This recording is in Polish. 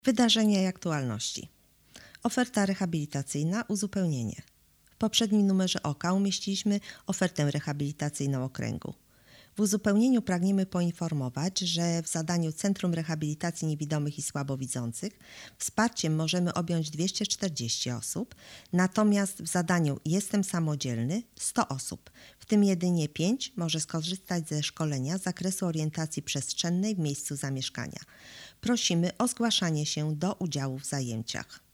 Wydarzenia i aktualności. Oferta rehabilitacyjna, uzupełnienie. W poprzednim numerze OKA umieściliśmy ofertę rehabilitacyjną okręgu. W uzupełnieniu pragniemy poinformować, że w zadaniu Centrum Rehabilitacji Niewidomych i Słabowidzących wsparciem możemy objąć 240 osób, natomiast w zadaniu Jestem samodzielny 100 osób, w tym jedynie 5 może skorzystać ze szkolenia z zakresu orientacji przestrzennej w miejscu zamieszkania. Prosimy o zgłaszanie się do udziału w zajęciach.